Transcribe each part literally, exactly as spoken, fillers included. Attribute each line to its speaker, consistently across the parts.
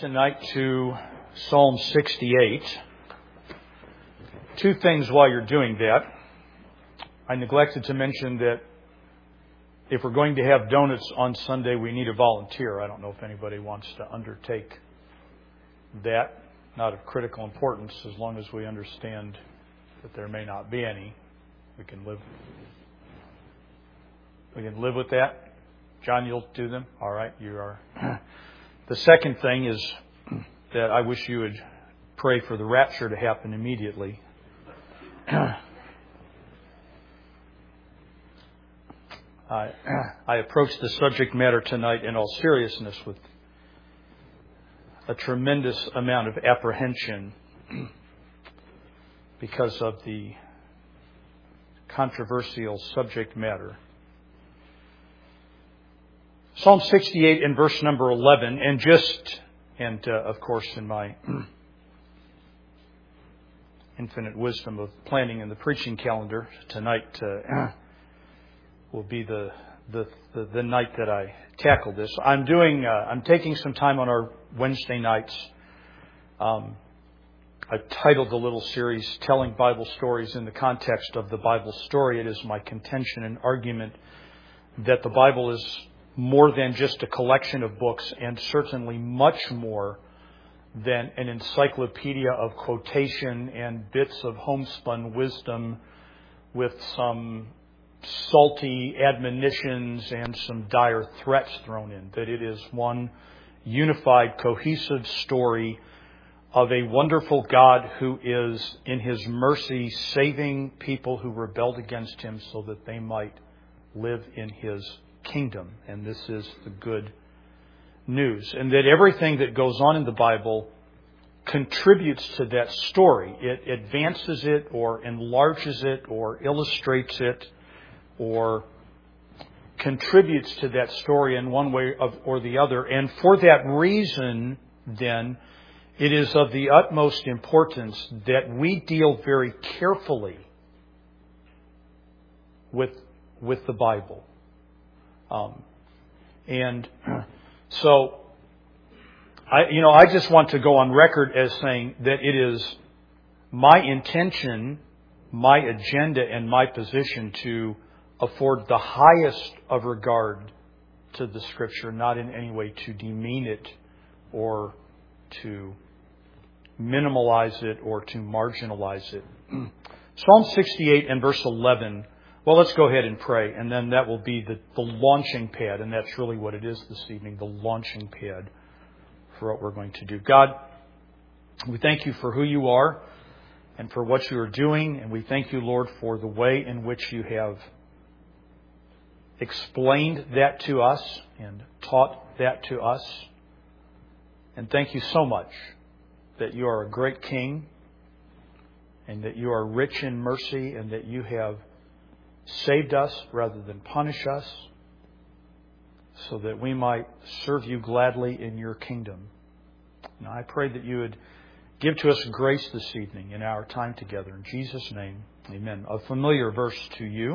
Speaker 1: tonight to Psalm sixty-eight. Two things while you're doing that. I neglected to mention that if we're going to have donuts on Sunday, we need a volunteer. I don't know if anybody wants to undertake that. Not of critical importance, as long as we understand that there may not be any. We can live. We can live with that. John, you'll do them? All right, you are. The second thing is that I wish you would pray for the rapture to happen immediately. I, I approach the subject matter tonight in all seriousness with a tremendous amount of apprehension because of the controversial subject matter. Psalm sixty-eight and verse number eleven, and just, and uh, of course in my infinite wisdom of planning in the preaching calendar, tonight uh, will be the, the the the night that I tackle this. I'm doing, uh, I'm taking some time on our Wednesday nights. Um, I've titled the little series, Telling Bible Stories in the Context of the Bible Story. It is my contention and argument that the Bible is more than just a collection of books, and certainly much more than an encyclopedia of quotation and bits of homespun wisdom with some salty admonitions and some dire threats thrown in. That it is one unified, cohesive story of a wonderful God who is, in His mercy, saving people who rebelled against Him so that they might live in His kingdom. And this is the good news. And that everything that goes on in the Bible contributes to that story. It advances it or enlarges it or illustrates it or contributes to that story in one way or the other. And for that reason, then, it is of the utmost importance that we deal very carefully with, with the Bible. Um, and so, I, you know, I just want to go on record as saying that it is my intention, my agenda, and my position to afford the highest of regard to the Scripture, not in any way to demean it or to minimalize it or to marginalize it. Psalm sixty-eight and verse eleven. Well, let's go ahead and pray, and then that will be the, the launching pad, and that's really what it is this evening, the launching pad for what we're going to do. God, we thank You for who You are and for what You are doing, and we thank You, Lord, for the way in which You have explained that to us and taught that to us. And thank You so much that You are a great King and that You are rich in mercy and that You have saved us rather than punish us so that we might serve You gladly in Your kingdom. And I pray that You would give to us grace this evening in our time together. In Jesus' name, amen. A familiar verse to you.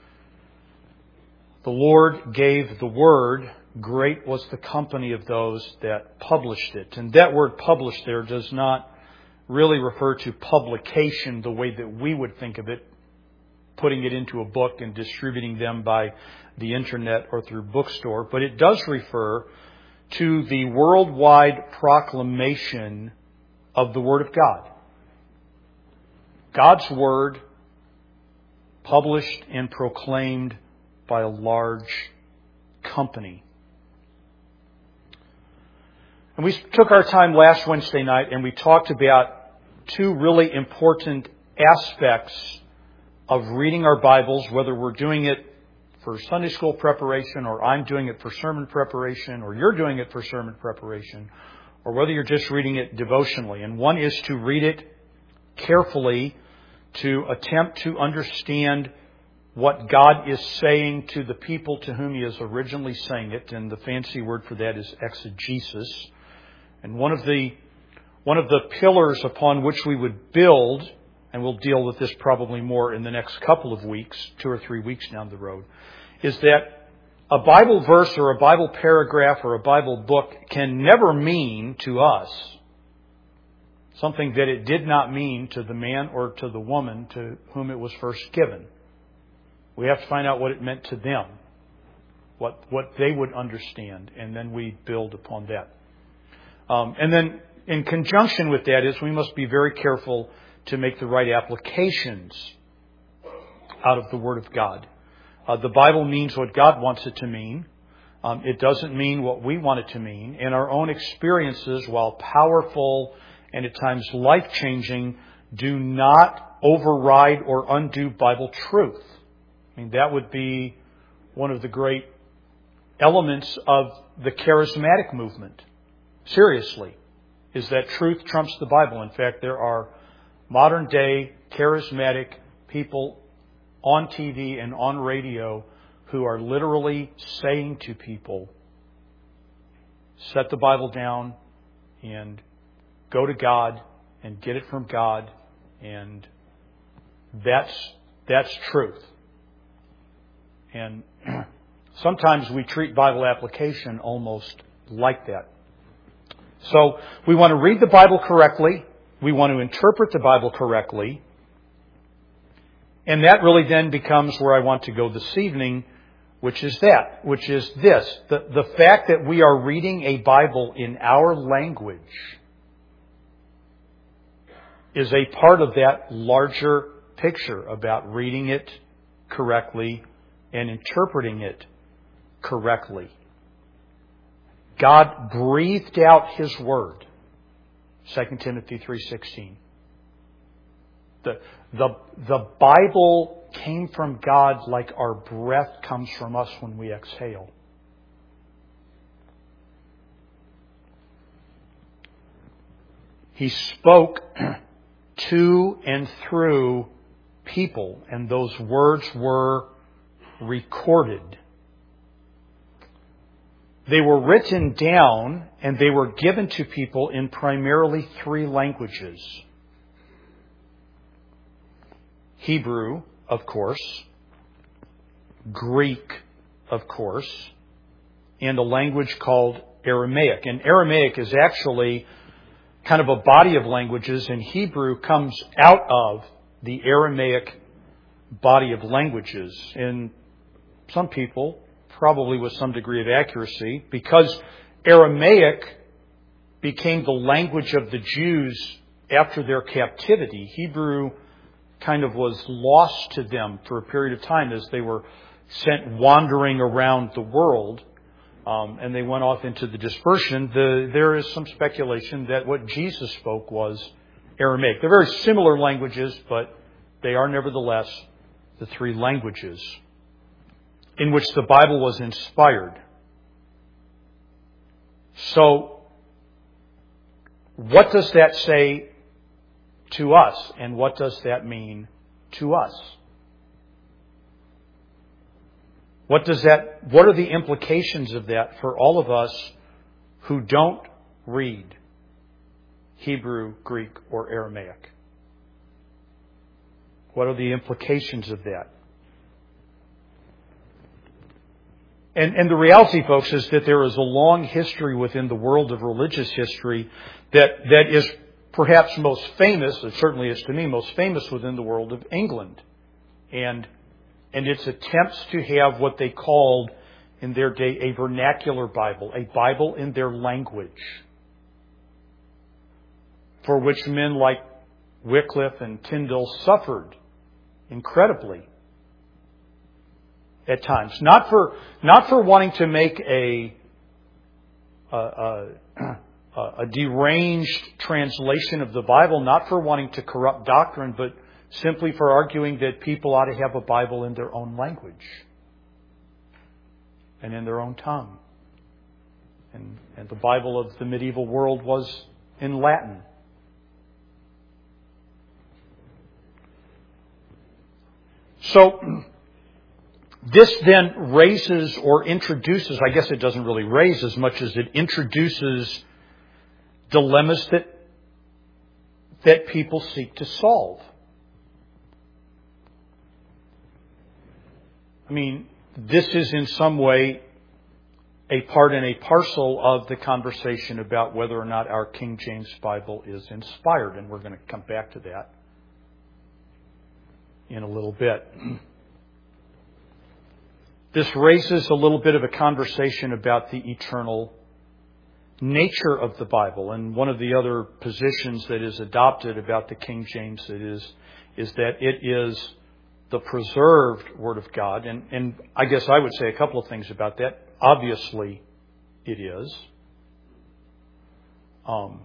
Speaker 1: The Lord gave the word, great was the company of those that published it. And that word published there does not really refer to publication the way that we would think of it, putting it into a book and distributing them by the internet or through bookstore, but it does refer to the worldwide proclamation of the Word of God. God's Word published and proclaimed by a large company. And we took our time last Wednesday night and we talked about two really important aspects of reading our Bibles, whether we're doing it for Sunday school preparation or I'm doing it for sermon preparation or you're doing it for sermon preparation or whether you're just reading it devotionally. And one is to read it carefully to attempt to understand what God is saying to the people to whom He is originally saying it. And the fancy word for that is exegesis. And one of the, one of the pillars upon which we would build, and we'll deal with this probably more in the next couple of weeks, two or three weeks down the road, is that a Bible verse or a Bible paragraph or a Bible book can never mean to us something that it did not mean to the man or to the woman to whom it was first given. We have to find out what it meant to them, what what they would understand, and then we build upon that. Um, and then in conjunction with that is we must be very careful to make the right applications out of the Word of God. Uh, the Bible means what God wants it to mean. Um, it doesn't mean what we want it to mean. And our own experiences, while powerful and at times life-changing, do not override or undo Bible truth. I mean, that would be one of the great elements of the charismatic movement. Seriously, is that truth trumps the Bible. In fact, there are modern-day charismatic people on T V and on radio who are literally saying to people, set the Bible down and go to God and get it from God, and that's that's truth. And sometimes we treat Bible application almost like that. So we want to read the Bible correctly. We want to interpret the Bible correctly. And that really then becomes where I want to go this evening, which is that, which is this. The, the fact that we are reading a Bible in our language is a part of that larger picture about reading it correctly and interpreting it correctly. God breathed out His Word. Second Timothy three sixteen. The, the, the Bible came from God like our breath comes from us when we exhale. He spoke to and through people, and those words were recorded. They were written down, and they were given to people in primarily three languages. Hebrew, of course, Greek, of course, and a language called Aramaic. And Aramaic is actually kind of a body of languages, and Hebrew comes out of the Aramaic body of languages. And some people, probably with some degree of accuracy, because Aramaic became the language of the Jews after their captivity, Hebrew kind of was lost to them for a period of time as they were sent wandering around the world, um, and they went off into the dispersion. The, there is some speculation that what Jesus spoke was Aramaic. They're very similar languages, but they are nevertheless the three languages in which the Bible was inspired. So, what does that say to us, and what does that mean to us? What does that, what are the implications of that for all of us who don't read Hebrew, Greek, or Aramaic? What are the implications of that? And, and the reality, folks, is that there is a long history within the world of religious history that, that is perhaps most famous, it certainly is to me, most famous within the world of England. And, and its attempts to have what they called in their day a vernacular Bible, a Bible in their language, for which men like Wycliffe and Tyndale suffered incredibly at times. Not for, not for wanting to make a, a, a a deranged translation of the Bible, not for wanting to corrupt doctrine, but simply for arguing that people ought to have a Bible in their own language and in their own tongue. And, and the Bible of the medieval world was in Latin. So, this then raises or introduces, I guess it doesn't really raise as much as it introduces dilemmas that that people seek to solve. I mean, this is in some way a part and a parcel of the conversation about whether or not our King James Bible is inspired. And we're going to come back to that in a little bit. This raises a little bit of a conversation about the eternal nature of the Bible. And one of the other positions that is adopted about the King James it is, is that it is the preserved Word of God. And, and I guess I would say a couple of things about that. Obviously, it is. Um,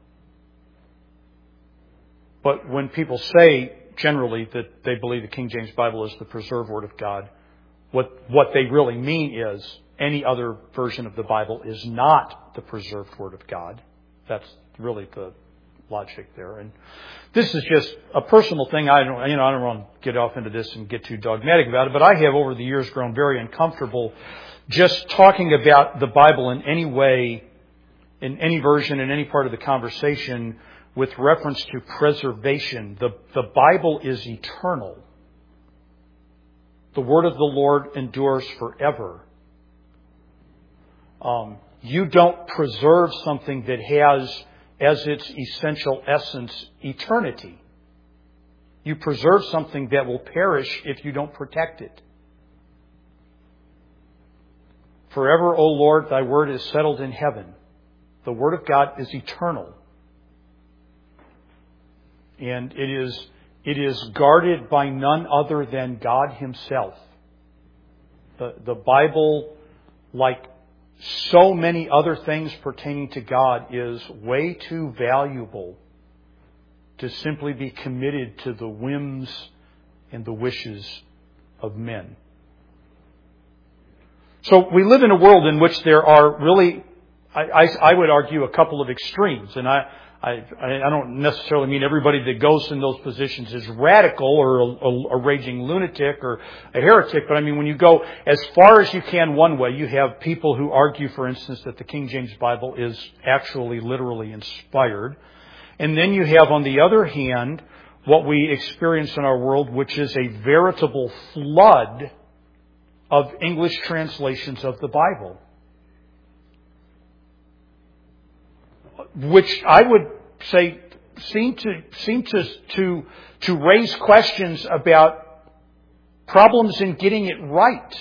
Speaker 1: but when people say generally that they believe the King James Bible is the preserved Word of God, what what they really mean is any other version of the Bible is not the preserved Word of God. That's really the logic there. And this is just a personal thing. I don't, you know, I don't want to get off into this and get too dogmatic about it, but I have over the years grown very uncomfortable just talking about the Bible in any way, in any version, in any part of the conversation with reference to preservation. The, the Bible is eternal. The Word of the Lord endures forever. Um, you don't preserve something that has as its essential essence eternity. You preserve something that will perish if you don't protect it. Forever, O Lord, thy word is settled in heaven. The Word of God is eternal. And it is, it is guarded by none other than God Himself. The, the Bible, like so many other things pertaining to God, is way too valuable to simply be committed to the whims and the wishes of men. So we live in a world in which there are really, I, I, I would argue, a couple of extremes. And I, I, I don't necessarily mean everybody that goes in those positions is radical or a, a, a raging lunatic or a heretic. But I mean, when you go as far as you can one way, you have people who argue, for instance, that the King James Bible is actually literally inspired. And then you have, on the other hand, what we experience in our world, which is a veritable flood of English translations of the Bible, which I would say seem to seem to to to raise questions about problems in getting it right.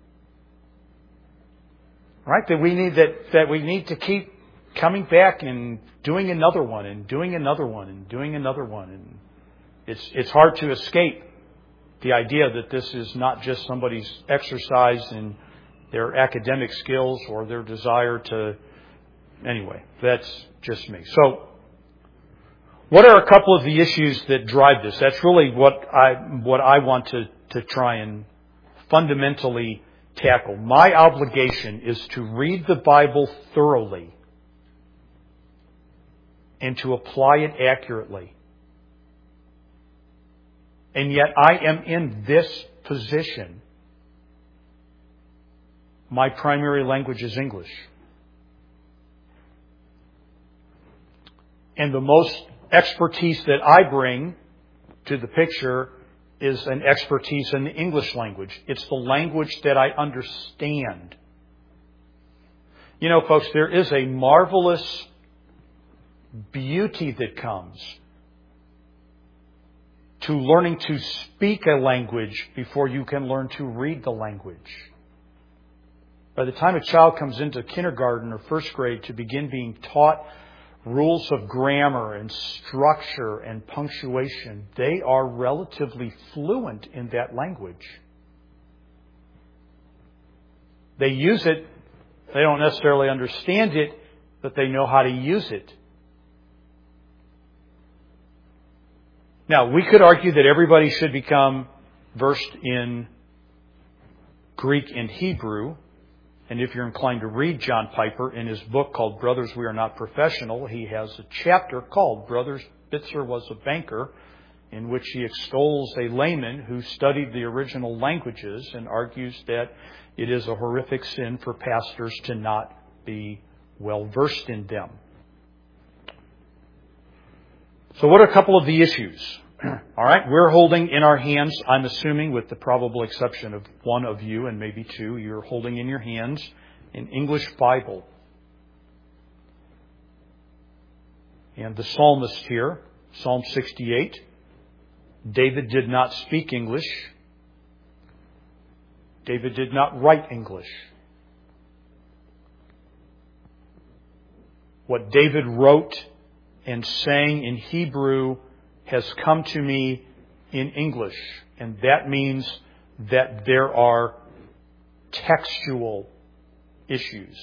Speaker 1: Right? That we need that that we need to keep coming back and doing another one and doing another one and doing another one, and it's it's hard to escape the idea that this is not just somebody's exercise in their academic skills or their desire to. Anyway, that's just me. So, what are a couple of the issues that drive this? That's really what I what I want to, to try and fundamentally tackle. My obligation is to read the Bible thoroughly and to apply it accurately. And yet I am in this position. My primary language is English. And the most expertise that I bring to the picture is an expertise in the English language. It's the language that I understand. You know, folks, there is a marvelous beauty that comes to learning to speak a language before you can learn to read the language. By the time a child comes into kindergarten or first grade to begin being taught rules of grammar and structure and punctuation, they are relatively fluent in that language. They use it. They don't necessarily understand it, but they know how to use it. Now, we could argue that everybody should become versed in Greek and Hebrew. And if you're inclined to read John Piper in his book called Brothers, We Are Not Professional, he has a chapter called Brothers Bitzer Was a Banker, in which he extols a layman who studied the original languages and argues that it is a horrific sin for pastors to not be well versed in them. So what are a couple of the issues? All right, we're holding in our hands, I'm assuming with the probable exception of one of you and maybe two, you're holding in your hands an English Bible. And the psalmist here, Psalm sixty-eight, David did not speak English. David did not write English. What David wrote and sang in Hebrew has come to me in English. And that means that there are textual issues.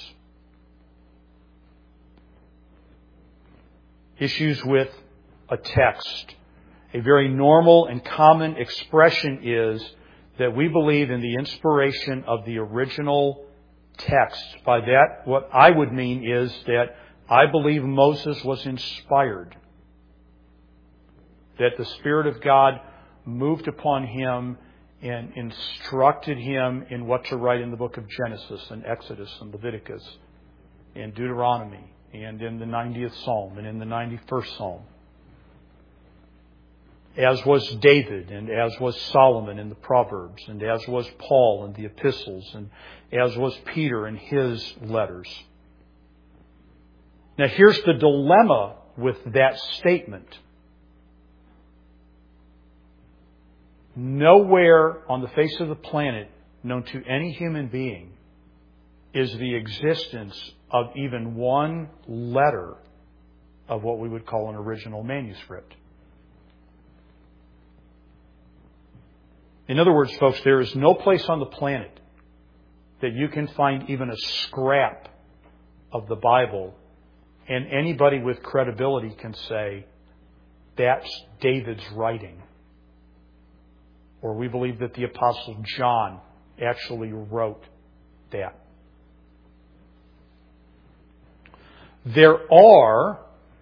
Speaker 1: Issues with a text. A very normal and common expression is that we believe in the inspiration of the original text. By that, what I would mean is that I believe Moses was inspired. That the Spirit of God moved upon him and instructed him in what to write in the book of Genesis and Exodus and Leviticus and Deuteronomy and in the ninetieth Psalm and in the ninety-first Psalm. As was David and as was Solomon in the Proverbs and as was Paul in the epistles and as was Peter in his letters. Now here's the dilemma with that statement. Nowhere on the face of the planet known to any human being is the existence of even one letter of what we would call an original manuscript. In other words, folks, there is no place on the planet that you can find even a scrap of the Bible and anybody with credibility can say, that's David's writing. Or we believe that the Apostle John actually wrote that. There are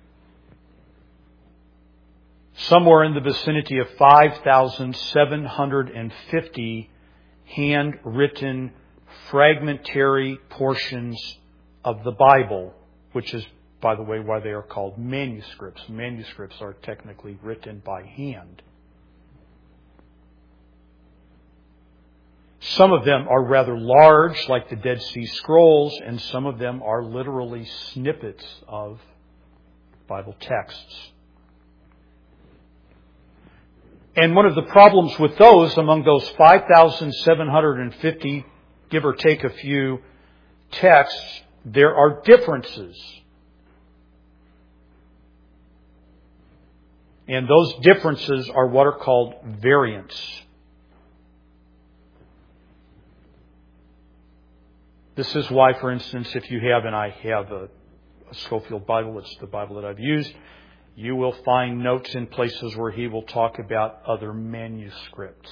Speaker 1: somewhere in the vicinity of five thousand seven hundred fifty handwritten fragmentary portions of the Bible, which is, by the way, why they are called manuscripts. Manuscripts are technically written by hand. Some of them are rather large, like the Dead Sea Scrolls, and some of them are literally snippets of Bible texts. And one of the problems with those, among those five thousand seven hundred fifty, give or take a few texts, there are differences. And those differences are what are called variants. This is why, for instance, if you have, and I have a, a Scofield Bible, it's the Bible that I've used, you will find notes in places where he will talk about other manuscripts.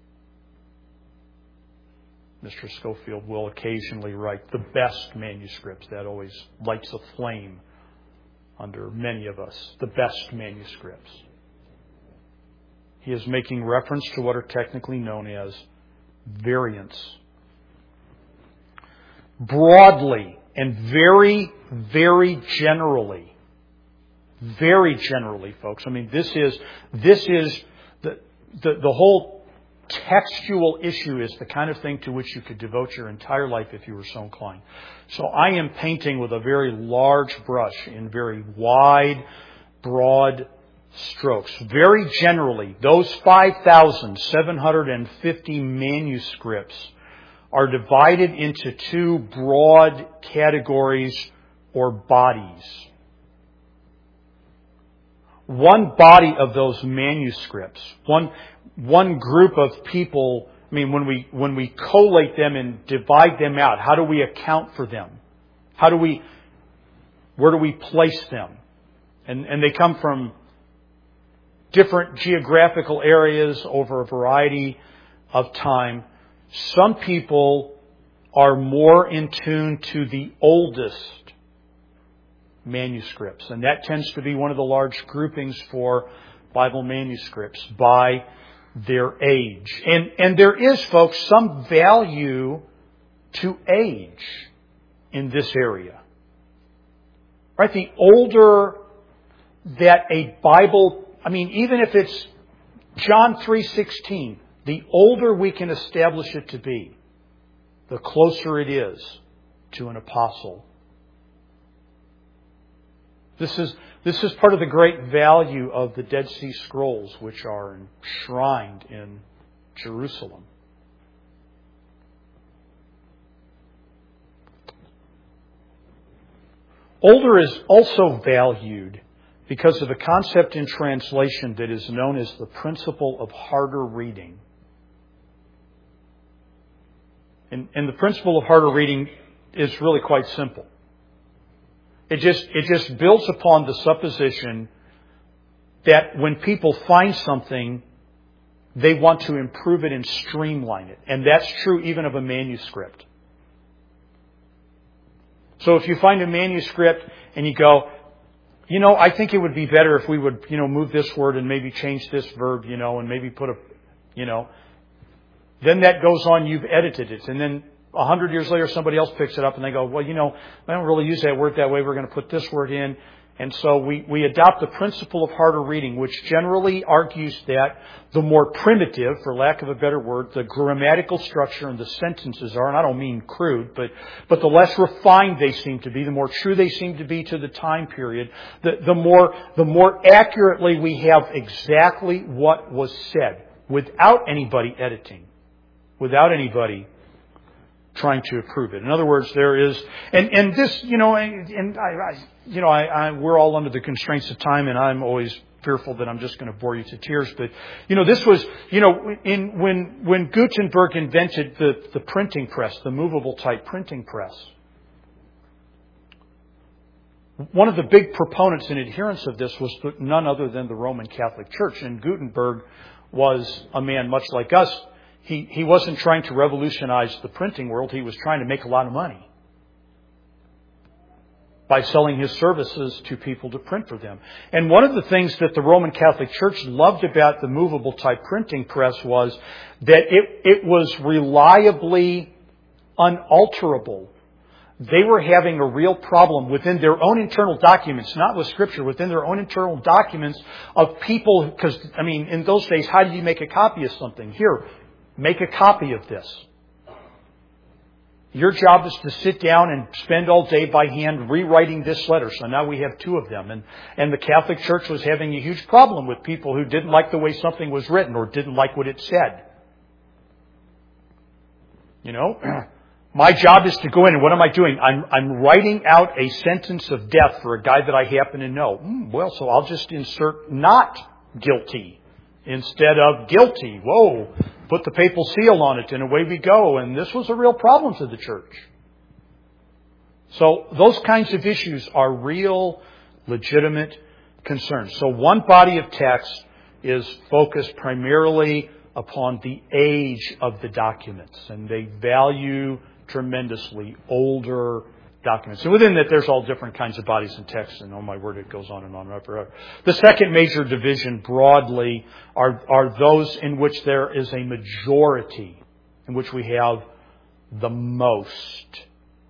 Speaker 1: Mister Scofield will occasionally write the best manuscripts. That always lights a flame under many of us. The best manuscripts. He is making reference to what are technically known as variants. Broadly and very, very generally, very generally, folks. I mean, this is this is the the, the whole textual issue is the kind of thing to which you could devote your entire life if you were so inclined. So I am painting with a very large brush in very wide, broad strokes. Very generally, those five thousand seven hundred fifty manuscripts are divided into two broad categories or bodies. One body of those manuscripts, one one group of people, I mean, when we when we collate them and divide them out, how do we account for them? How do we, where do we place them? And and they come from different geographical areas over a variety of time. Some people are more in tune to the oldest manuscripts, and that tends to be one of the large groupings for Bible manuscripts by their age. And and there is, folks, some value to age in this area. Right? The older that a Bible, I mean, even if it's John three sixteen, the older we can establish it to be, the closer it is to an apostle. This is, this is part of the great value of the Dead Sea Scrolls, which are enshrined in Jerusalem. Older is also valued because of a concept in translation that is known as the principle of harder reading. And, and the principle of harder reading is really quite simple. It just, it just builds upon the supposition that when people find something, they want to improve it and streamline it. And that's true even of a manuscript. So if you find a manuscript and you go, you know, I think it would be better if we would, you know, move this word and maybe change this verb, you know, and maybe put a, you know, then that goes on, you've edited it. And then a hundred years later, somebody else picks it up and they go, well, you know, I don't really use that word that way. We're going to put this word in. And so we, we adopt the principle of harder reading, which generally argues that the more primitive, for lack of a better word, the grammatical structure and the sentences are, and I don't mean crude, but, but the less refined they seem to be, the more true they seem to be to the time period, the, the more, the more accurately we have exactly what was said without anybody editing, without anybody trying to approve it. In other words, there is, and, and this, you know, and, and I, I, you know, I, I, we're all under the constraints of time, and I'm always fearful that I'm just going to bore you to tears. But, you know, this was, you know, in, when, when Gutenberg invented the, the printing press, the movable type printing press, one of the big proponents and adherents of this was none other than the Roman Catholic Church. And Gutenberg was a man much like us. He, he wasn't trying to revolutionize the printing world. He was trying to make a lot of money by selling his services to people to print for them. And one of the things that the Roman Catholic Church loved about the movable type printing press was that it, it was reliably unalterable. They were having a real problem within their own internal documents, not with Scripture, within their own internal documents of people, because, I mean, in those days, how did you make a copy of something? Here, make a copy of this. Your job is to sit down and spend all day by hand rewriting this letter. So now we have two of them. And, and the Catholic Church was having a huge problem with people who didn't like the way something was written or didn't like what it said. You know, my job is to go in and what am I doing? I'm, I'm writing out a sentence of death for a guy that I happen to know. Mm, well, so I'll just insert not guilty instead of guilty. Whoa. Put the papal seal on it and away we go. And this was a real problem to the church. So those kinds of issues are real, legitimate concerns. So one body of text is focused primarily upon the age of the documents. And they value tremendously older documents. And within that, there's all different kinds of bodies and texts. And oh my word, it goes on and on and on forever. The second major division broadly are, are those in which there is a majority, in which we have the most.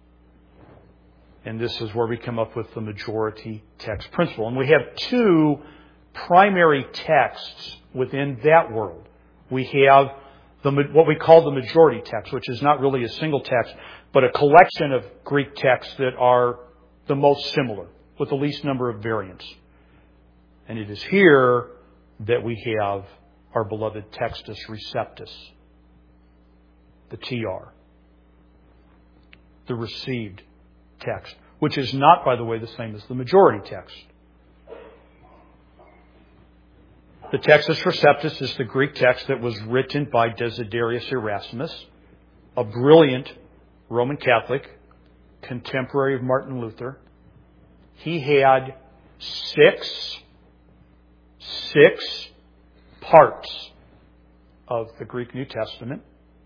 Speaker 1: And this is where we come up with the majority text principle. And we have two primary texts within that world. We have the, what we call the majority text, which is not really a single text, but a collection of Greek texts that are the most similar, with the least number of variants. And it is here that we have our beloved Textus Receptus, the T R, the received text, which is not, by the way, the same as the majority text. The Textus Receptus is the Greek text that was written by Desiderius Erasmus, a brilliant Roman Catholic, contemporary of Martin Luther. He had six, six parts of the Greek New Testament.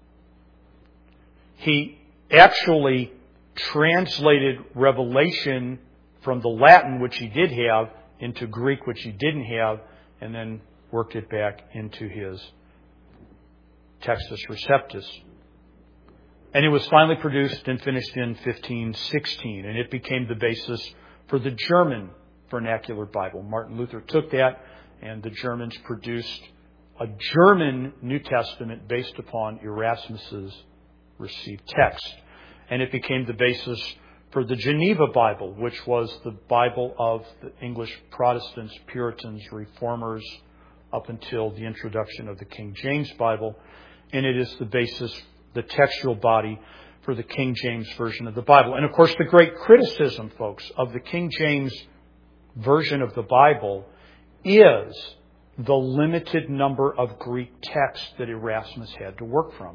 Speaker 1: He actually translated Revelation from the Latin, which he did have, into Greek, which he didn't have, and then worked it back into his Textus Receptus. And it was finally produced and finished in fifteen sixteen, and it became the basis for the German vernacular Bible. Martin Luther took that, and the Germans produced a German New Testament based upon Erasmus's received text. And it became the basis for the Geneva Bible, which was the Bible of the English Protestants, Puritans, Reformers, up until the introduction of the King James Bible. And it is the basis, the textual body for the King James Version of the Bible. And of course, the great criticism, folks, of the King James Version of the Bible is the limited number of Greek texts that Erasmus had to work from.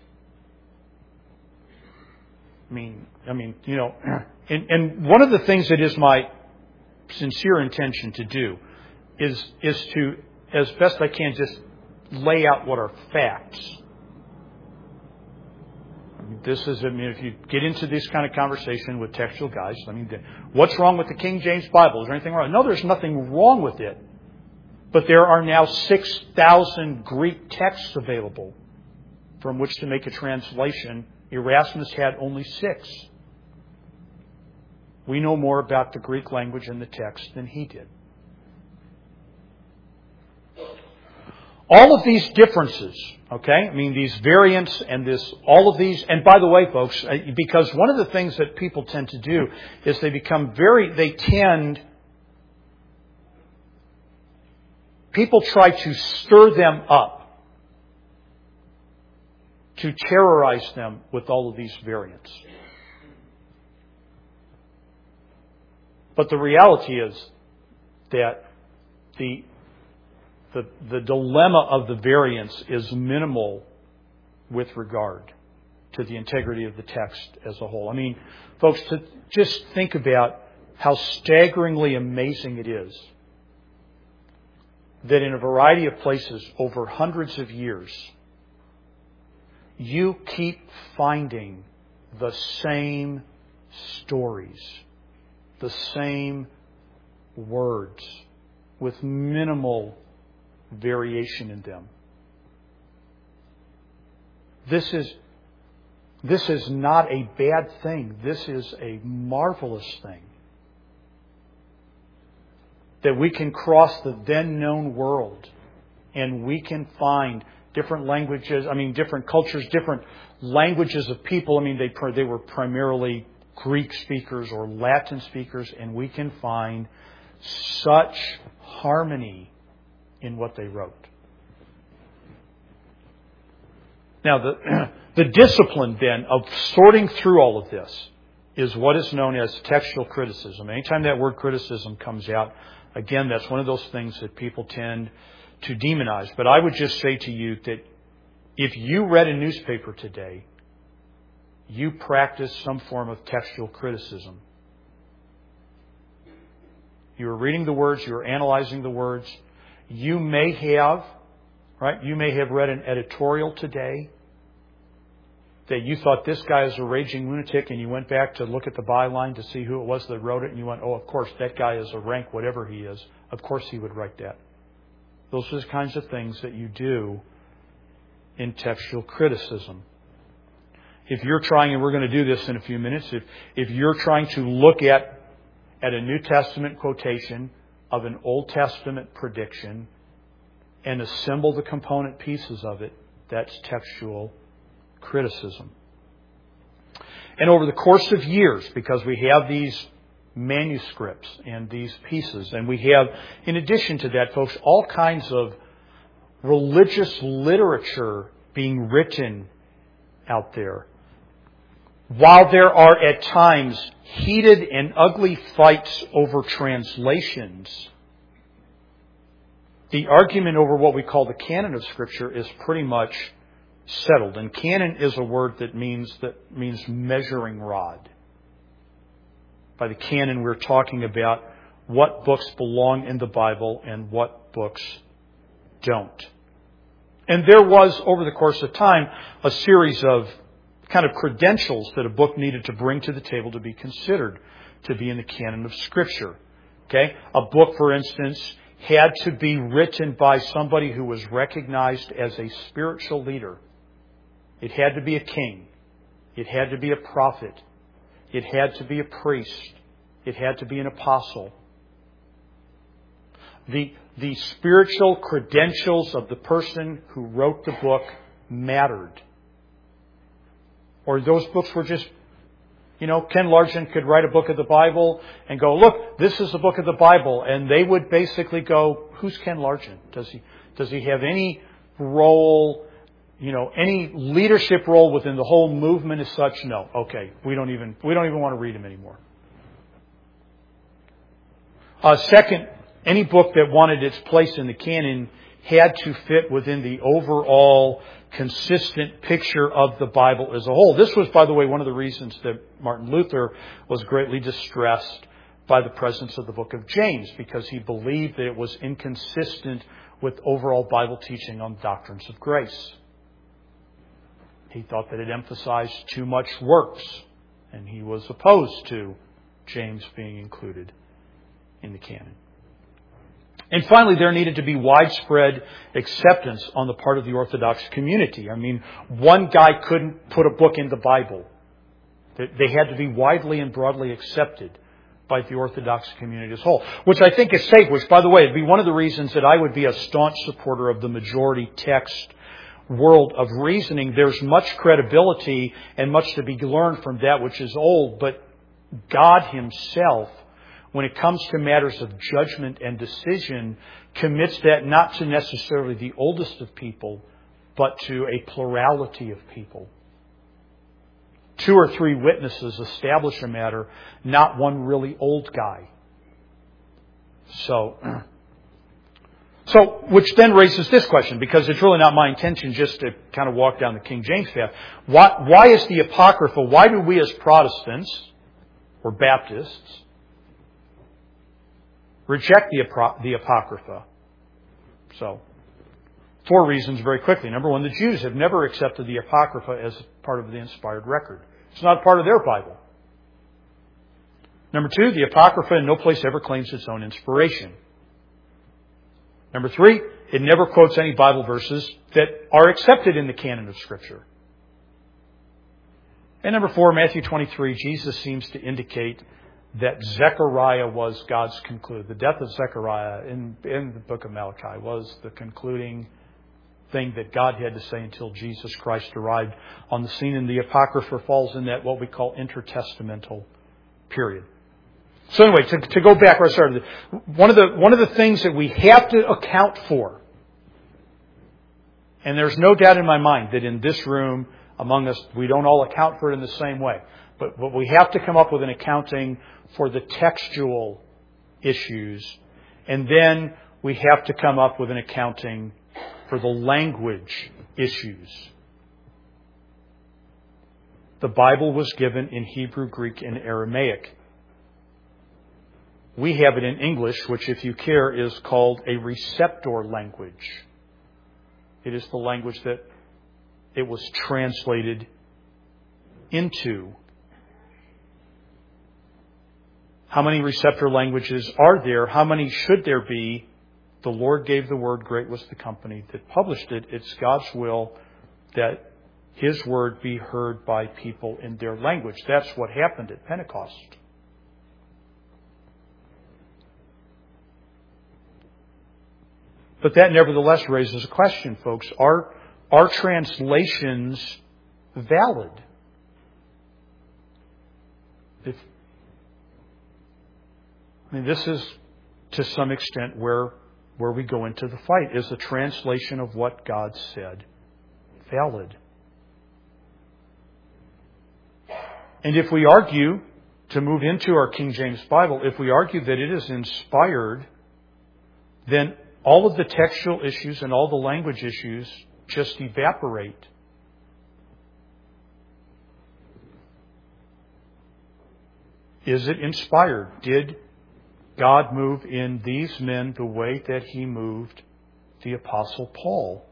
Speaker 1: I mean, I mean, you know, and, and one of the things that is my sincere intention to do is is to, as best I can, just lay out what are facts. I mean, this is, I mean, if you get into this kind of conversation with textual guys, I mean, what's wrong with the King James Bible? Is there anything wrong? No, there's nothing wrong with it. But there are now six thousand Greek texts available from which to make a translation. Erasmus had only six. We know more about the Greek language and the text than he did. All of these differences, okay, I mean, these variants and this, all of these, and by the way, folks, because one of the things that people tend to do is they become very, they tend, people try to stir them up, to terrorize them with all of these variants. But the reality is that the, the, the dilemma of the variants is minimal with regard to the integrity of the text as a whole. I mean, folks, to just think about how staggeringly amazing it is that in a variety of places over hundreds of years, you keep finding the same stories, the same words, with minimal variation in them. This is, this is not a bad thing. This is a marvelous thing. That we can cross the then known world and we can find different languages, I mean, different cultures, different languages of people. I mean, they they were primarily Greek speakers or Latin speakers, and we can find such harmony in what they wrote. Now, the, the discipline then of sorting through all of this is what is known as textual criticism. Anytime that word criticism comes out, again, that's one of those things that people tend to demonize. But I would just say to you that if you read a newspaper today, you practice some form of textual criticism. You are reading the words, you are analyzing the words. You may have, right, you may have read an editorial today that you thought this guy is a raging lunatic, and you went back to look at the byline to see who it was that wrote it, and you went, oh, of course, that guy is a rank, whatever he is. Of course he would write that. Those are the kinds of things that you do in textual criticism. If you're trying, and we're going to do this in a few minutes, if, if you're trying to look at, at a New Testament quotation of an Old Testament prediction and assemble the component pieces of it, that's textual criticism. And over the course of years, because we have these manuscripts and these pieces, and we have, in addition to that, folks, all kinds of religious literature being written out there. While there are at times heated and ugly fights over translations, the argument over what we call the canon of Scripture is pretty much settled. And canon is a word that means that means measuring rod. By the canon, we're talking about what books belong in the Bible and what books don't. And there was, over the course of time, a series of kind of credentials that a book needed to bring to the table to be considered to be in the canon of Scripture. Okay? A book, for instance, had to be written by somebody who was recognized as a spiritual leader. It had to be a king. It had to be a prophet. It had to be a priest. It had to be an apostle. The, the spiritual credentials of the person who wrote the book mattered. Or those books were just You know, Ken Largent could write a book of the Bible and go, look, this is the book of the Bible. And they would basically go, who's Ken Largent? Does he, does he have any role, you know, any leadership role within the whole movement as such? No. Okay. We don't even, we don't even want to read him anymore. Uh, second, any book that wanted its place in the canon had to fit within the overall consistent picture of the Bible as a whole. This was, by the way, one of the reasons that Martin Luther was greatly distressed by the presence of the book of James, because he believed that it was inconsistent with overall Bible teaching on doctrines of grace. He thought that it emphasized too much works, and he was opposed to James being included in the canon. And finally, there needed to be widespread acceptance on the part of the Orthodox community. I mean, one guy couldn't put a book in the Bible. They had to be widely and broadly accepted by the Orthodox community as a whole, which I think is safe, which, by the way, would be one of the reasons that I would be a staunch supporter of the majority text world of reasoning. There's much credibility and much to be learned from that which is old, but God Himself, when it comes to matters of judgment and decision, commits that not to necessarily the oldest of people, but to a plurality of people. Two or three witnesses establish a matter, not one really old guy. So, so, which then raises this question, because it's really not my intention just to kind of walk down the King James path. Why, why is the Apocrypha, why do we as Protestants or Baptists reject the, the Apocrypha? So, four reasons very quickly. Number one, the Jews have never accepted the Apocrypha as part of the inspired record. It's not part of their Bible. Number two, the Apocrypha in no place ever claims its own inspiration. Number three, it never quotes any Bible verses that are accepted in the canon of Scripture. And number four, Matthew twenty-three, Jesus seems to indicate that Zechariah was God's conclude. The death of Zechariah in, in the book of Malachi was the concluding thing that God had to say until Jesus Christ arrived on the scene. And the Apocrypha falls in that what we call intertestamental period. So anyway, to, to go back where I started, one of the one of the things that we have to account for, and there's no doubt in my mind that in this room, among us, we don't all account for it in the same way. But, but we have to come up with an accounting for the textual issues. And then we have to come up with an accounting for the language issues. The Bible was given in Hebrew, Greek, and Aramaic. We have it in English, which, if you care, is called a receptor language. It is the language that it was translated into. How many receptor languages are there? How many should there be? The Lord gave the word. Great was the company that published it. It's God's will that His word be heard by people in their language. That's what happened at Pentecost. But that nevertheless raises a question, folks. Are, are translations valid? If I mean, this is, to some extent, where, where we go into the fight. Is the translation of what God said valid? And if we argue, to move into our King James Bible, if we argue that it is inspired, then all of the textual issues and all the language issues just evaporate. Is it inspired? Did God move in these men the way that He moved the Apostle Paul?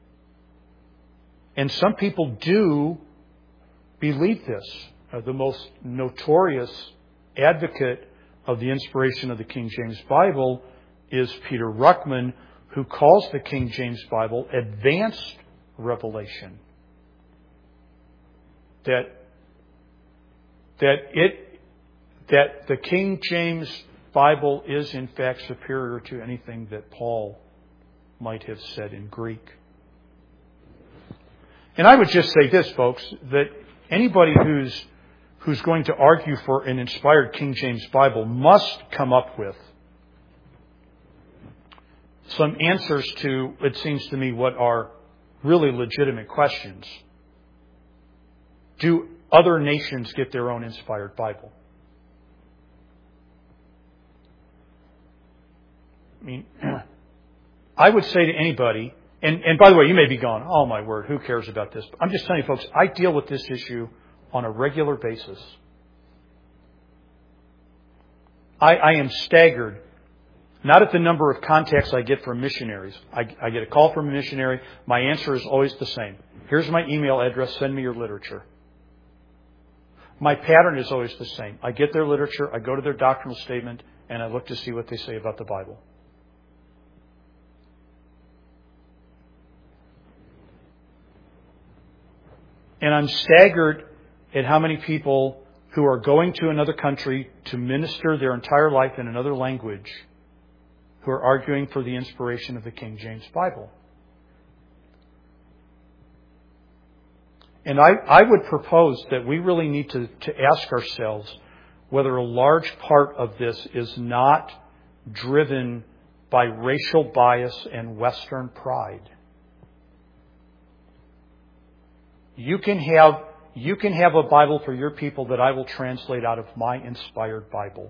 Speaker 1: And some people do believe this. Uh, the most notorious advocate of the inspiration of the King James Bible is Peter Ruckman, who calls the King James Bible advanced revelation. That, that it, that the King James Bible is in fact superior to anything that Paul might have said in Greek. And I would just say this, folks, that anybody who's who's going to argue for an inspired King James Bible must come up with some answers to, it seems to me, what are really legitimate questions. Do other nations get their own inspired Bible? I mean, I would say to anybody, and, and by the way, you may be going, oh my word, who cares about this? I'm just telling you folks, I deal with this issue on a regular basis. I, I am staggered, not at the number of contacts I get from missionaries. I, I get a call from a missionary. My answer is always the same. Here's my email address. Send me your literature. My pattern is always the same. I get their literature, I go to their doctrinal statement, and I look to see what they say about the Bible. And I'm staggered at how many people who are going to another country to minister their entire life in another language who are arguing for the inspiration of the King James Bible. And I, I would propose that we really need to, to ask ourselves whether a large part of this is not driven by racial bias and Western pride. You can have, you can have a Bible for your people that I will translate out of my inspired Bible.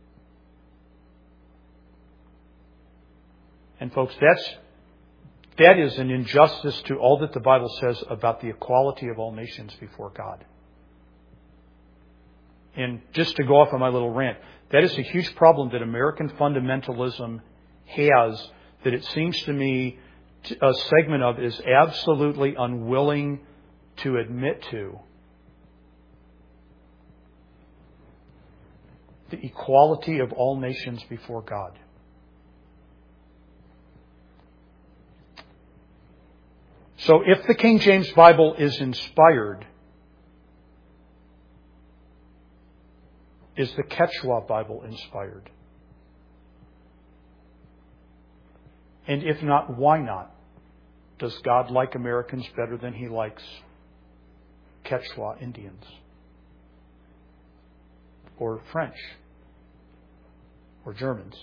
Speaker 1: And folks, that's, that is an injustice to all that the Bible says about the equality of all nations before God. And just to go off on my little rant, that is a huge problem that American fundamentalism has, that it seems to me a segment of is absolutely unwilling to admit to. The equality of all nations before God. So if the King James Bible is inspired, is the Quechua Bible inspired? And if not, why not? Does God like Americans better than He likes Quechua Indians? Or French? Or Germans?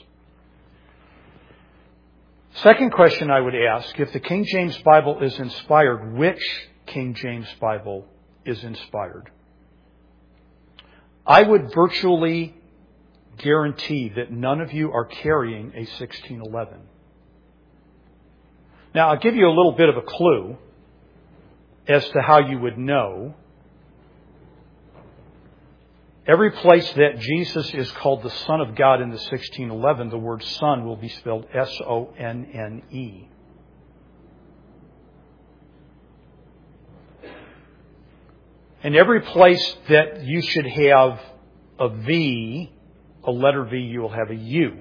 Speaker 1: Second question I would ask, if the King James Bible is inspired, which King James Bible is inspired? I would virtually guarantee that none of you are carrying a sixteen eleven. Now, I'll give you a little bit of a clue as to how you would know. Every place that Jesus is called the Son of God in the sixteen eleven, the word Son will be spelled S O N N E. And every place that you should have a V, a letter V, you will have a U.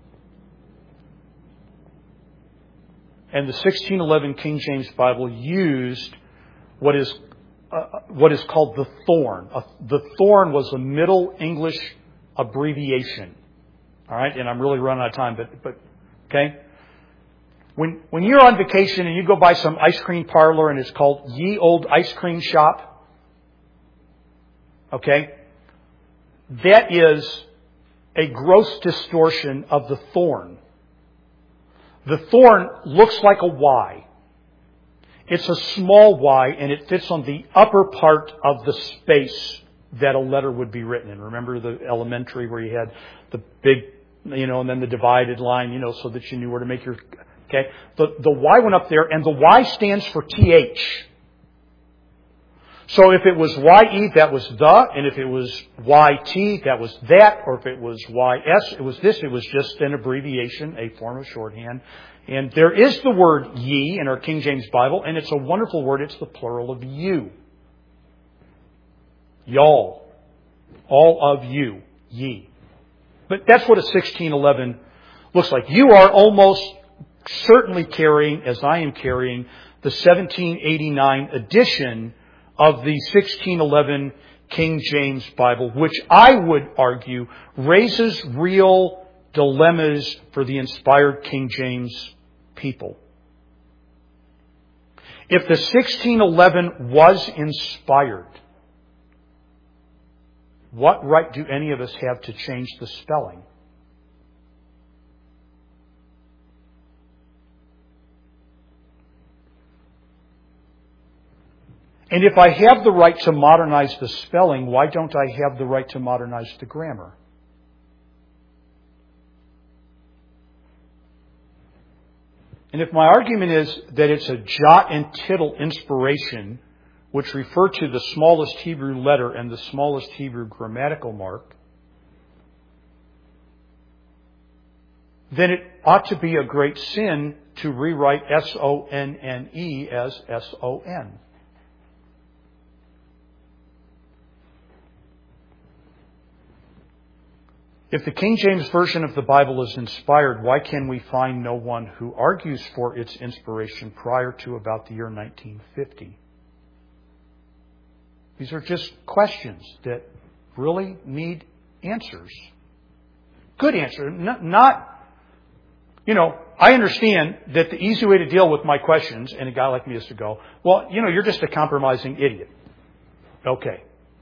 Speaker 1: And the sixteen eleven King James Bible used what is uh, what is called the thorn. Uh, the thorn was a Middle English abbreviation. All right, and I'm really running out of time, but but okay. When when you're on vacation and you go by some ice cream parlor and it's called Ye Old Ice Cream Shop, okay, that is a gross distortion of the thorn. The thorn looks like a Y. It's a small Y, and it fits on the upper part of the space that a letter would be written in. Remember the elementary where you had the big, you know, and then the divided line, you know, so that you knew where to make your, okay? The, the Y went up there, and the Y stands for T H. So if it was Y E, that was the, and if it was Y T, that was that, or if it was Y S, it was this. It was just an abbreviation, a form of shorthand. And there is the word ye in our King James Bible, and it's a wonderful word. It's the plural of you. Y'all. All of you. Ye. But that's what a sixteen eleven looks like. You are almost certainly carrying, as I am carrying, the seventeen eighty-nine edition of the sixteen eleven King James Bible, which I would argue raises real dilemmas for the inspired King James people. If the sixteen eleven was inspired, What right do any of us have to change the spelling? And if I have the right to modernize the spelling, why don't I have the right to modernize the grammar? And if my argument is that it's a jot and tittle inspiration, which refer to the smallest Hebrew letter and the smallest Hebrew grammatical mark, then it ought to be a great sin to rewrite S O N N E as S O N. If the King James Version of the Bible is inspired, why can we find no one who argues for its inspiration prior to about the year nineteen fifty? These are just questions that really need answers. Good answer. Not, not, you know, I understand that the easy way to deal with my questions, and a guy like me is to go, well, you know, you're just a compromising idiot. Okay.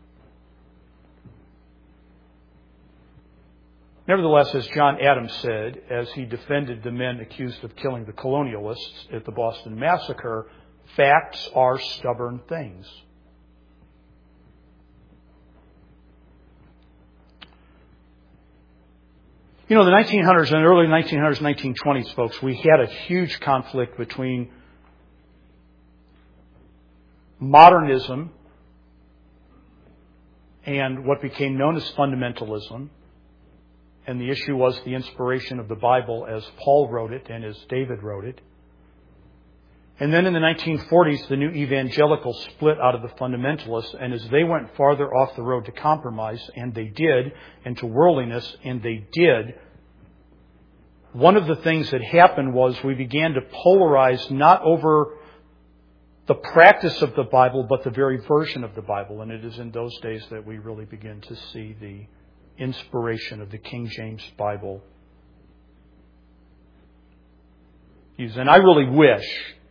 Speaker 1: Nevertheless, as John Adams said, as he defended the men accused of killing the colonialists at the Boston Massacre, facts are stubborn things. You know, the nineteen hundreds and early nineteen hundreds, nineteen twenties, folks, we had a huge conflict between modernism and what became known as fundamentalism. And the issue was the inspiration of the Bible as Paul wrote it and as David wrote it. And then in the nineteen forties, the new evangelicals split out of the fundamentalists. And as they went farther off the road to compromise, and they did, and to worldliness, and they did, one of the things that happened was we began to polarize not over the practice of the Bible, but the very version of the Bible. And it is in those days that we really begin to see the inspiration of the King James Bible used. And I really wish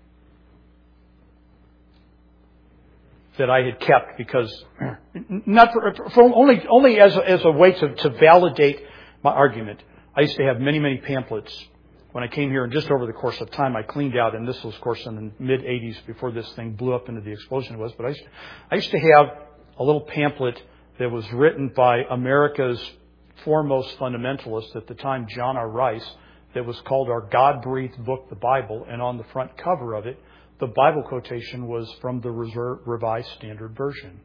Speaker 1: that I had kept, because not for, for only only as a, as a way to, to validate my argument. I used to have many many pamphlets when I came here, and just over the course of time, I cleaned out. And this was, of course, in the mid eighties, before this thing blew up into the explosion it was. But I used to, I used to have a little pamphlet that was written by America's foremost fundamentalist at the time, John R. Rice, that was called Our God-Breathed Book, the Bible. And on the front cover of it, the Bible quotation was from the Revised Standard Version.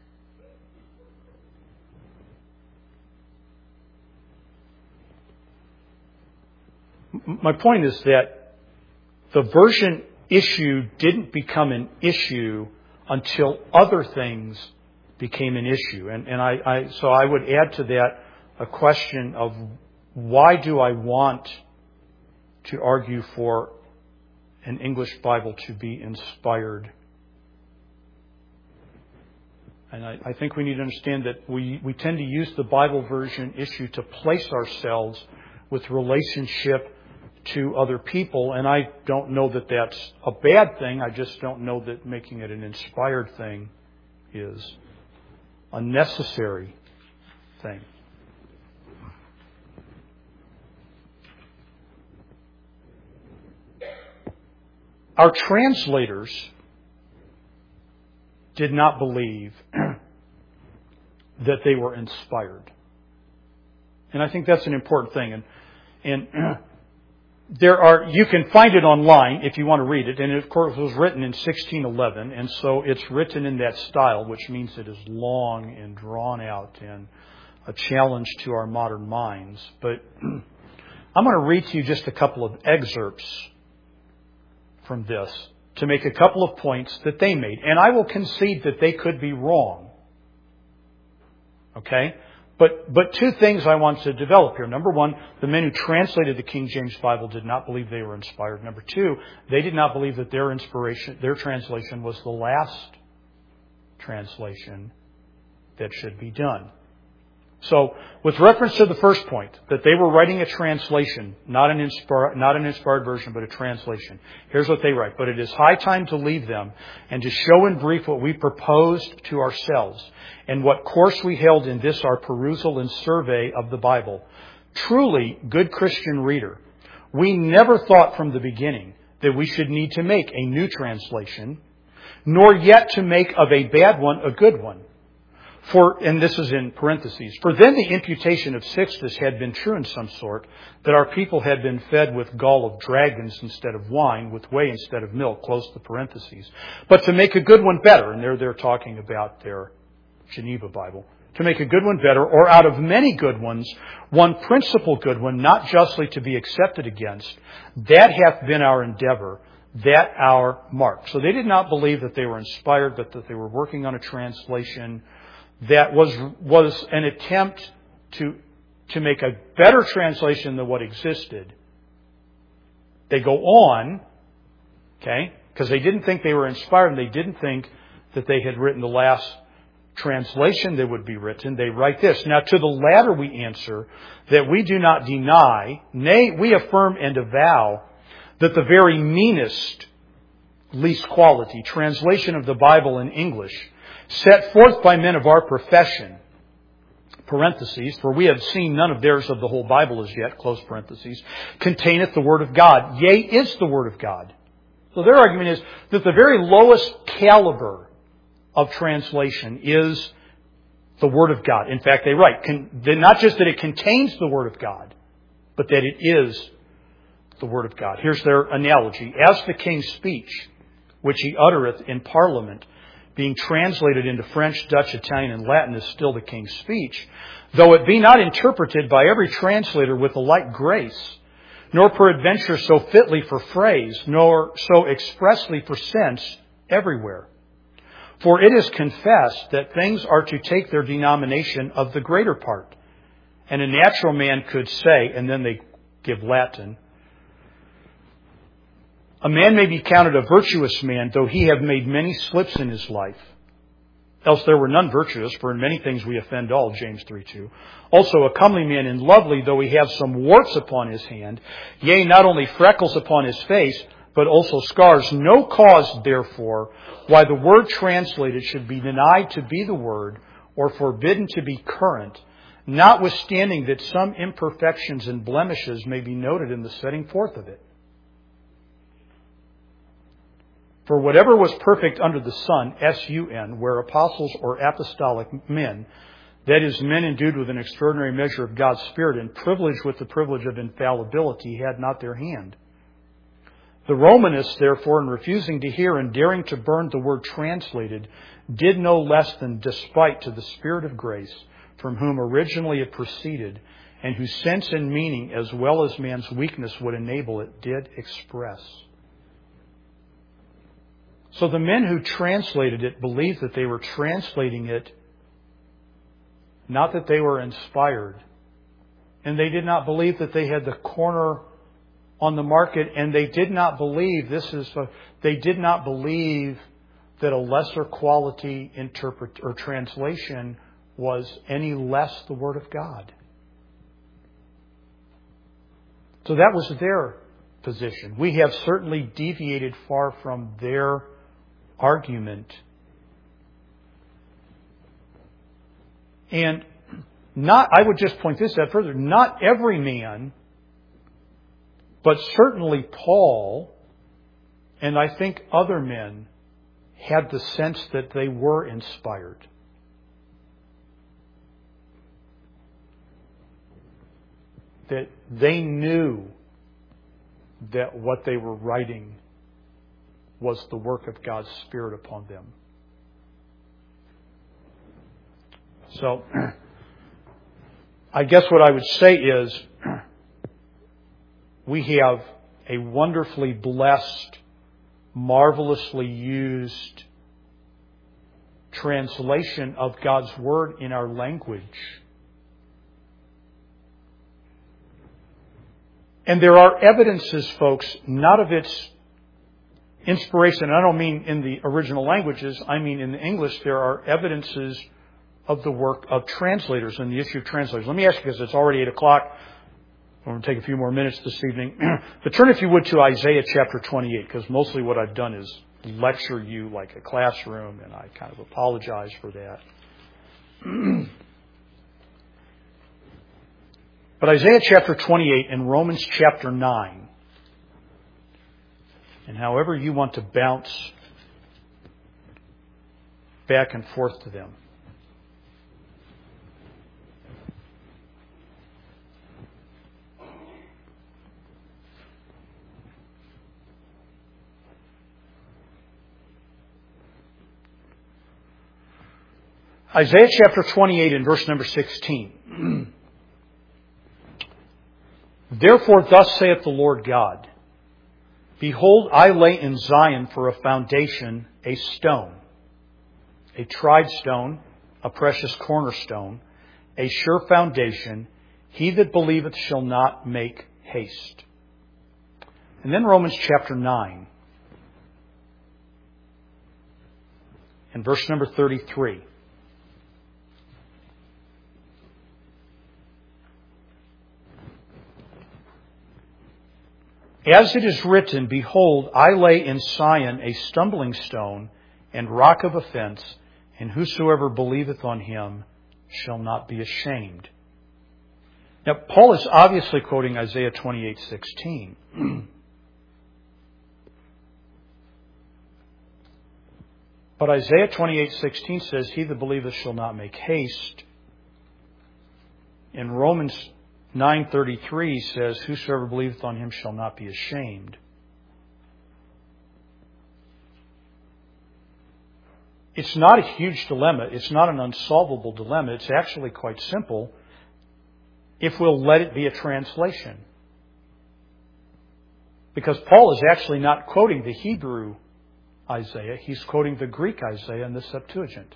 Speaker 1: My point is that the version issue didn't become an issue until other things became an issue. And, and I, I, so I would add to that a question of, why do I want to argue for an English Bible to be inspired? And I, I think we need to understand that we, we tend to use the Bible version issue to place ourselves with relationship to other people. And I don't know that that's a bad thing. I just don't know that making it an inspired thing is a necessary thing. Our translators did not believe that they were inspired. And I think that's an important thing. And, and there are, you can find it online if you want to read it. And it, of course, was written in sixteen eleven. And so it's written in that style, which means it is long and drawn out and a challenge to our modern minds. But I'm going to read to you just a couple of excerpts from this to make a couple of points that they made. And I will concede that they could be wrong. Okay? But but two things I want to develop here. Number one, the men who translated the King James Bible did not believe they were inspired. Number two, they did not believe that their inspiration, their translation was the last translation that should be done. So, with reference to the first point, that they were writing a translation, not an, inspire, not an inspired version, but a translation. Here's what they write. But it is high time to leave them and to show in brief what we proposed to ourselves and what course we held in this our perusal and survey of the Bible. Truly, good Christian reader, we never thought from the beginning that we should need to make a new translation, nor yet to make of a bad one a good one. For, and this is in parentheses, for then the imputation of Sixtus had been true in some sort, that our people had been fed with gall of dragons instead of wine, with whey instead of milk, close the parentheses. But to make a good one better, and they're, they're talking about their Geneva Bible, to make a good one better, or out of many good ones, one principal good one, not justly to be accepted against, that hath been our endeavor, that our mark. So they did not believe that they were inspired, but that they were working on a translation that was was an attempt to to make a better translation than what existed. They go on, okay, because they didn't think they were inspired, and they didn't think that they had written the last translation that would be written. They write this. Now to the latter we answer that we do not deny, nay, we affirm and avow that the very meanest, least quality translation of the Bible in English, set forth by men of our profession, parentheses, for we have seen none of theirs of the whole Bible as yet, close parentheses, containeth the Word of God, yea, is the Word of God. So their argument is that the very lowest caliber of translation is the Word of God. In fact, they write, not just that it contains the Word of God, but that it is the Word of God. Here's their analogy. As the King's speech, which he uttereth in Parliament, being translated into French, Dutch, Italian, and Latin, is still the King's speech, though it be not interpreted by every translator with a like grace, nor peradventure so fitly for phrase, nor so expressly for sense everywhere. For it is confessed that things are to take their denomination of the greater part. And a natural man could say, and then they give Latin, a man may be counted a virtuous man, though he have made many slips in his life. Else there were none virtuous, for in many things we offend all, James three two. Also a comely man and lovely, though he have some warts upon his hand, yea, not only freckles upon his face, but also scars. No cause, therefore, why the word translated should be denied to be the word, or forbidden to be current, notwithstanding that some imperfections and blemishes may be noted in the setting forth of it. For whatever was perfect under the sun, S U N, where apostles or apostolic men, that is, men endued with an extraordinary measure of God's Spirit and privileged with the privilege of infallibility, had not their hand. The Romanists, therefore, in refusing to hear and daring to burn the word translated, did no less than despite to the Spirit of grace, from whom originally it proceeded, and whose sense and meaning, as well as man's weakness would enable it, did express. So the men who translated it believed that they were translating it, not that they were inspired. And they did not believe that they had the corner on the market, and they did not believe, this is, a, they did not believe that a lesser quality interpret or translation was any less the Word of God. So that was their position. We have certainly deviated far from their argument. And not, I would just point this out further, not every man, but certainly Paul, and I think other men, had the sense that they were inspired. That they knew that what they were writing was the work of God's Spirit upon them. So, I guess what I would say is, we have a wonderfully blessed, marvelously used translation of God's Word in our language. And there are evidences, folks, not of its inspiration. I don't mean in the original languages. I mean in the English there are evidences of the work of translators and the issue of translators. Let me ask you, because it's already eight o'clock. I'm going to take a few more minutes this evening. But turn, if you would, to Isaiah chapter twenty-eight, because mostly what I've done is lecture you like a classroom, and I kind of apologize for that. But Isaiah chapter twenty-eight and Romans chapter nine, and however you want to bounce back and forth to them. Isaiah chapter twenty-eight and verse number sixteen. Therefore thus saith the Lord God, Behold, I lay in Zion for a foundation a stone, a tried stone, a precious cornerstone, a sure foundation. He that believeth shall not make haste. And then Romans chapter nine and verse number thirty-three. As it is written, Behold, I lay in Sion a stumbling stone and rock of offense, and whosoever believeth on him shall not be ashamed. Now, Paul is obviously quoting Isaiah twenty-eight sixteen. But Isaiah twenty-eight sixteen says, He that believeth shall not make haste. In Romans nine thirty-three says, Whosoever believeth on him shall not be ashamed. It's not a huge dilemma. It's not an unsolvable dilemma. It's actually quite simple if we'll let it be a translation. Because Paul is actually not quoting the Hebrew Isaiah. He's quoting the Greek Isaiah in the Septuagint.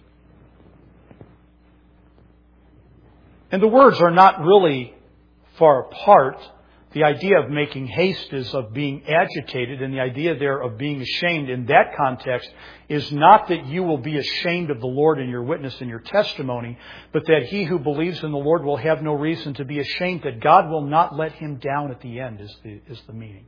Speaker 1: And the words are not really far apart. The idea of making haste is of being agitated, and the idea there of being ashamed in that context is not that you will be ashamed of the Lord in your witness and your testimony, but that he who believes in the Lord will have no reason to be ashamed, that God will not let him down at the end is the, is the meaning.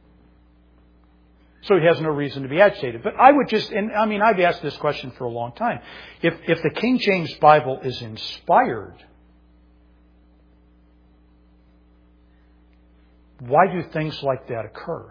Speaker 1: So he has no reason to be agitated. But I would just, and I mean, I've asked this question for a long time. If, if the King James Bible is inspired, why do things like that occur?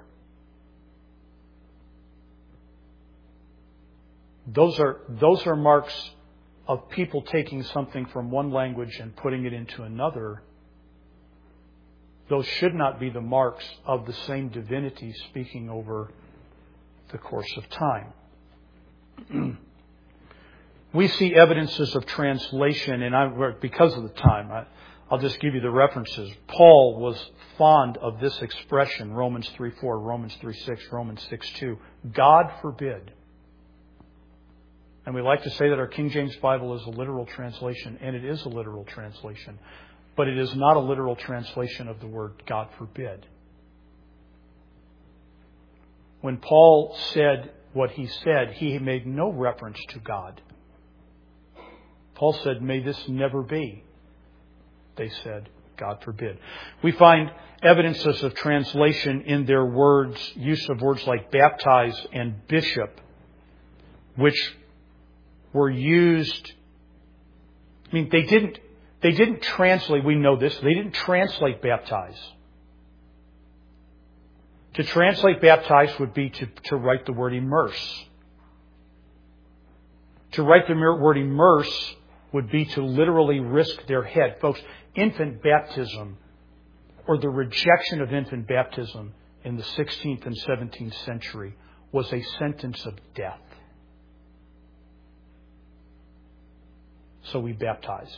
Speaker 1: Those are, those are marks of people taking something from one language and putting it into another. Those should not be the marks of the same divinity speaking over the course of time. We see evidences of translation, and I, because of the time, I, I'll just give you the references. Paul was fond of this expression, Romans three four, Romans three six, Romans six two. God forbid. And we like to say that our King James Bible is a literal translation, and it is a literal translation. But it is not a literal translation of the word God forbid. When Paul said what he said, he made no reference to God. Paul said, may this never be. They said, God forbid. We find evidences of translation in their words, use of words like baptize and bishop, which were used. I mean, they didn't, they didn't translate, we know this, they didn't translate baptize. To translate baptize would be to, to write the word immerse. To write the word immerse would be to literally risk their head. Folks, infant baptism, or the rejection of infant baptism in the sixteenth and seventeenth century, was a sentence of death. So we baptized.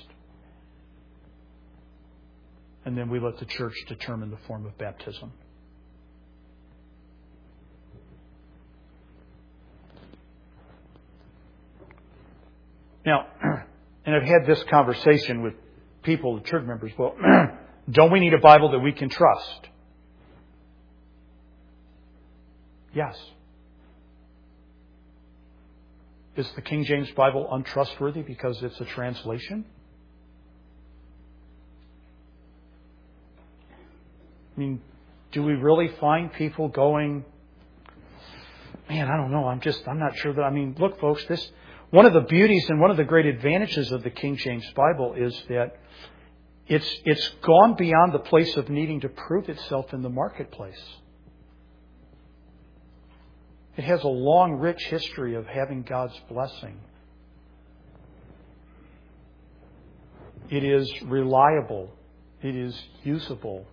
Speaker 1: And then we let the church determine the form of baptism. Now, and I've had this conversation with people, church members. Well, don't we need a Bible that we can trust? Yes. Is the King James Bible untrustworthy because it's a translation? I mean, do we really find people going, man, I don't know, I'm just, I'm not sure that, I mean, look, folks, this, one of the beauties and one of the great advantages of the King James Bible is that it's, it's gone beyond the place of needing to prove itself in the marketplace. It has a long, rich history of having God's blessing. It is reliable. It is usable.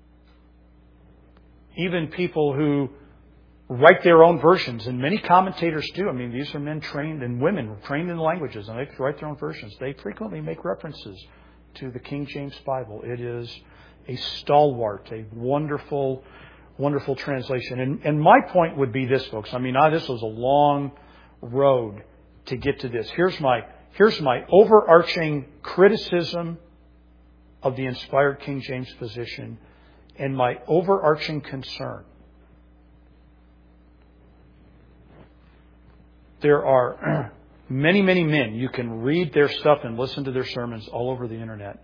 Speaker 1: Even people who write their own versions, and many commentators do. I mean, these are men trained and women trained in languages, and they write their own versions. They frequently make references to the King James Bible. It is a stalwart, a wonderful, wonderful translation. And, and my point would be this, folks. I mean, I, this was a long road to get to this. Here's my, here's my overarching criticism of the inspired King James position and my overarching concern. There are many, many men. You can read their stuff and listen to their sermons all over the internet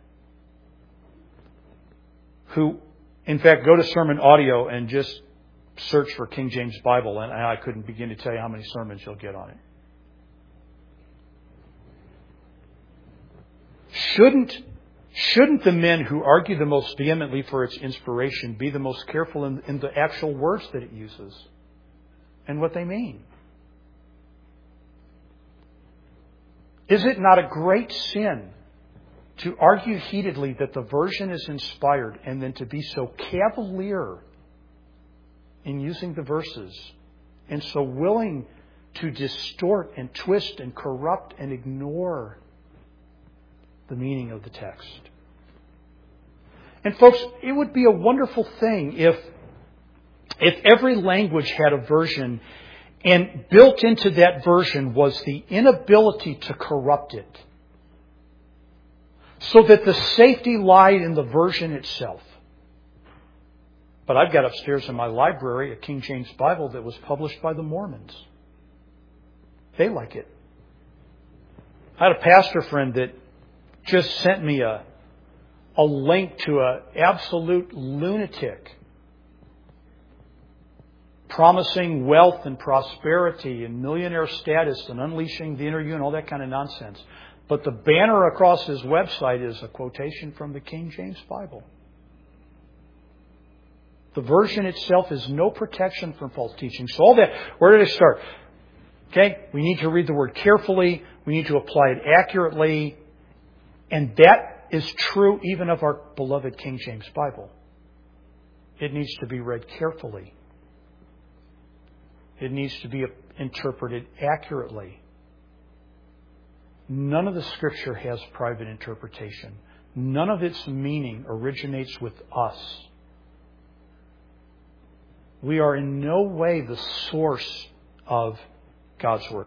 Speaker 1: who, in fact, go to Sermon Audio and just search for King James Bible, and I couldn't begin to tell you how many sermons you'll get on it. Shouldn't, shouldn't the men who argue the most vehemently for its inspiration be the most careful in, in the actual words that it uses and what they mean? Is it not a great sin to argue heatedly that the version is inspired and then to be so cavalier in using the verses and so willing to distort and twist and corrupt and ignore the meaning of the text? And folks, it would be a wonderful thing if, if every language had a version, and built into that version was the inability to corrupt it, so that the safety lied in the version itself. But I've got upstairs in my library a King James Bible that was published by the Mormons. They like it. I had a pastor friend that just sent me a, a link to an absolute lunatic promising wealth and prosperity and millionaire status and unleashing the inner you and all that kind of nonsense. But the banner across his website is a quotation from the King James Bible. The version itself is no protection from false teaching. So all that, where did I start? Okay, we need to read the Word carefully. We need to apply it accurately. And that is true even of our beloved King James Bible. It needs to be read carefully. It needs to be interpreted accurately. None of the Scripture has private interpretation. None of its meaning originates with us. We are in no way the source of God's Word.